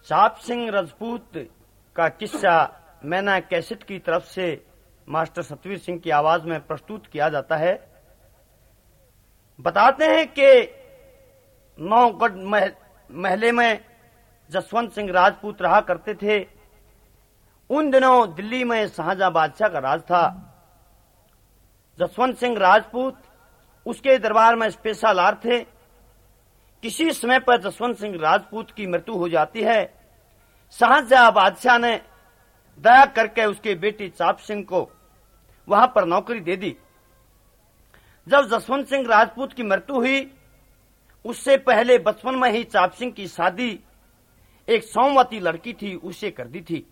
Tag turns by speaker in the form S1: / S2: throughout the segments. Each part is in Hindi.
S1: चाप सिंह राजपूत का किस्सा मैना कैसेट की तरफ से मास्टर सतवीर सिंह की आवाज में प्रस्तुत किया जाता है। बताते हैं कि नौगढ़ महले में जसवंत सिंह राजपूत रहा करते थे। उन दिनों दिल्ली में शाहजहां बादशाह का राज था। जसवंत सिंह राजपूत उसके दरबार में पेशालार थे। किसी समय पर जसवंत सिंह राजपूत की मृत्यु हो जाती है। शाहजहां बादशाह ने दया करके उसके बेटी चाप सिंह को वहां पर नौकरी दे दी। जब जसवंत सिंह राजपूत की मृत्यु हुई, उससे पहले बचपन में ही चाप सिंह की शादी एक सौमवती लड़की थी उससे कर दी थी।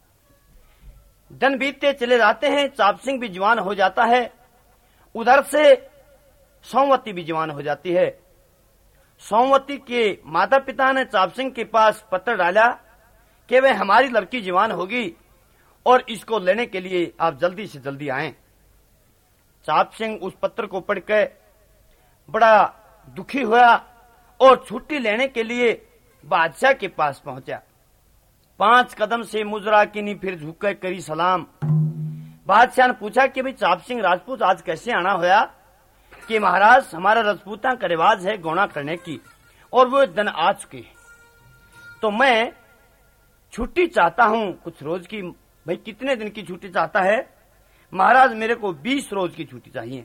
S1: दिन बीतते चले जाते हैं, चाप सिंह भी जवान हो जाता है, उधर से सौमवती भी जवान हो जाती है। सौमवती के माता पिता ने चाप सिंह के पास पत्र डाला कि वह हमारी लड़की जवान होगी और इसको लेने के लिए आप जल्दी से जल्दी आएं। चाप सिंह उस पत्र को पढ़कर बड़ा दुखी हुआ और छुट्टी लेने के लिए बादशाह के पास पहुंचा। 5 कदम से मुजरा किनी फिर झुककर करी सलाम। बादशाह ने पूछा कि भाई चाप सिंह राजपूत आज कैसे आना होया? कि महाराज हमारा राजपूता का रिवाज है गौना करने की और वो दिन आ चुके हैं, तो मैं छुट्टी चाहता हूं कुछ रोज की। भाई कितने दिन की छुट्टी चाहता है? महाराज मेरे को 20 रोज की छुट्टी चाहिए।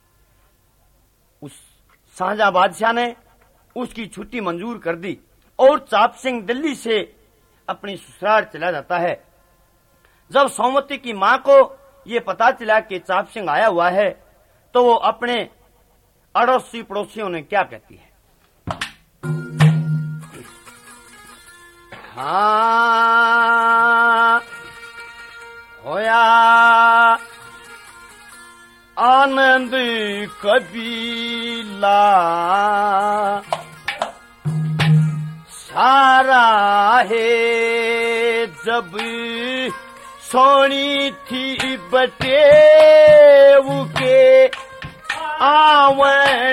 S1: उस शाहजहां बादशाह ने उसकी छुट्टी मंजूर कर दी और चाप सिंह दिल्ली से अपनी ससुराल चला जाता है। जब सौमवती की मां को ये पता चला कि चाप सिंह आया हुआ है, तो वो अपने अड़ोसी पड़ोसियों ने क्या कहती है, हाँ होया आनंद कबीला सारा है जब सोनी थी बटेव के आवण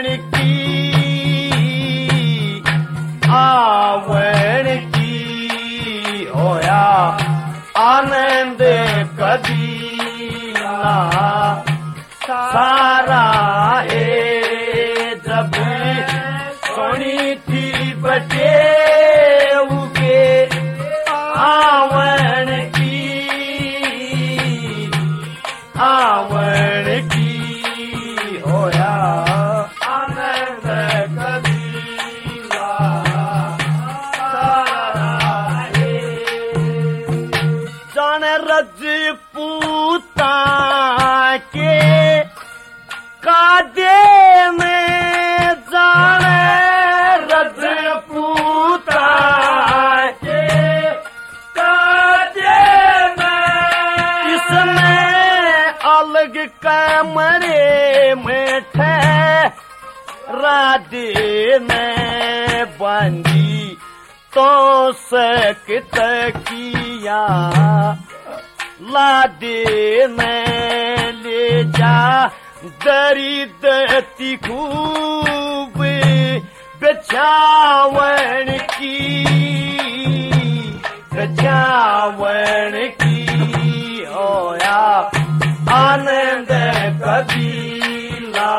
S1: की होया आनंद कबीला सारा है जब सोनी थी बटेव के आवण की होया आनंद कबीला सारा है। जान रजपूता के कादे में जाने रजपूता के कादे में इसमें अलग कमरे में ठहरादे में बंदी तो सकत किया लादे में ले जा दरिद्रती खूब बचावन की होया आनंद कबीला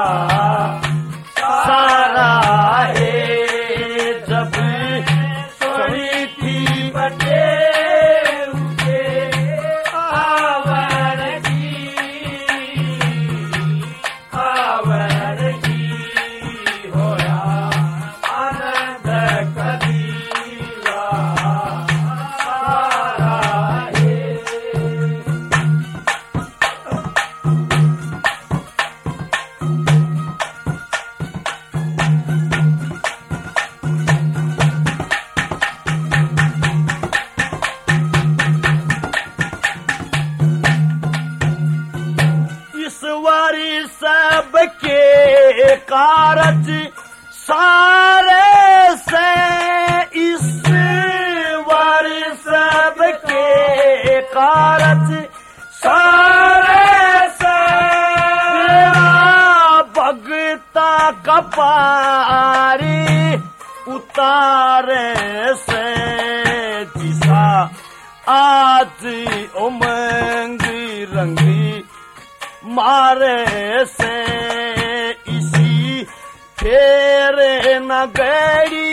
S1: सारा है जब सोनी थी बटेव के आवण की होया आनंद कबीला सारा है। ईश्वरी सबके कारज सारे से ईश्वरी सबके कारज सारे से भगता कपारी उतारे से का आज उमंग रंगी मारे से इसी फेरे न गड़ी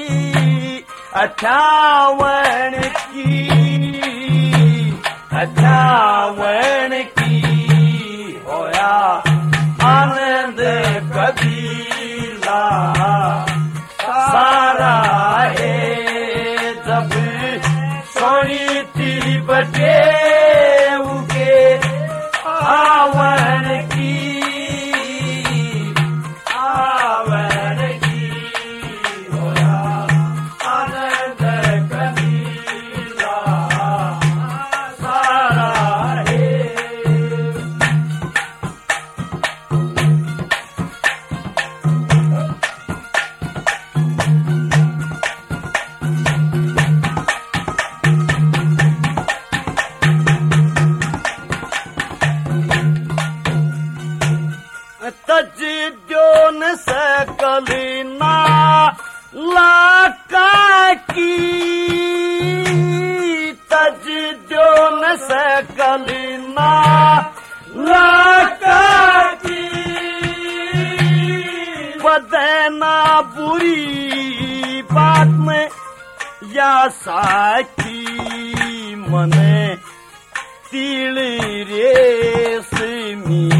S1: 58 की होया आनंद कबीला सारा है जब सोनी थी बटे उगे आवन की होया आनंद कबीला सारा है। तजोन सकलिना लाका की तजोन सकलिना लाका की बदना बुरी बात में या साकी मने तिली रेशमी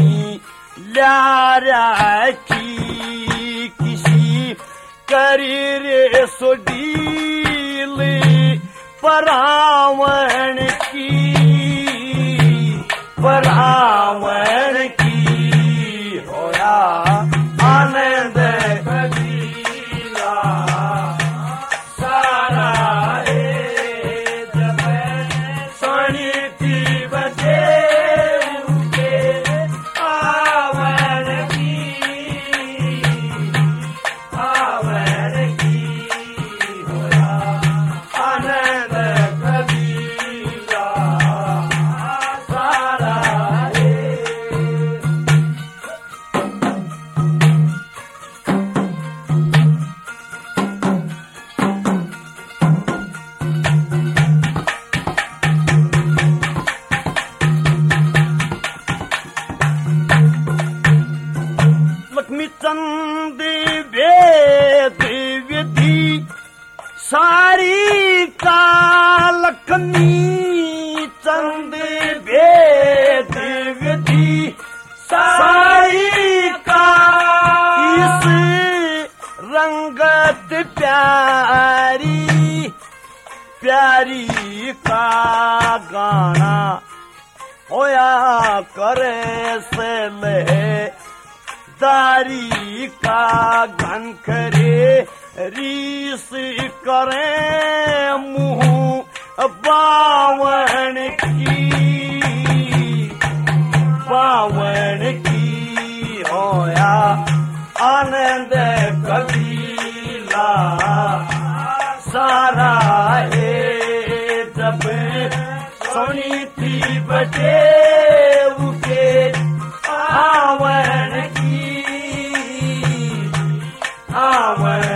S1: ल्यारा की किसी करी रे सोडील परावण की होया आनंद कबीला सारा है जब सोनी थी बचे चंद वेद विधि सारी का लक्ष्मी चंद वेद विधि सारी का इस रंगत प्यारी प्यारी का गाना होया करे से ले दारी का घन करे रीस करे मुँह बावण की होया आनंद कबीला सारा है जब सोनी थी बटे उके आवन की आवन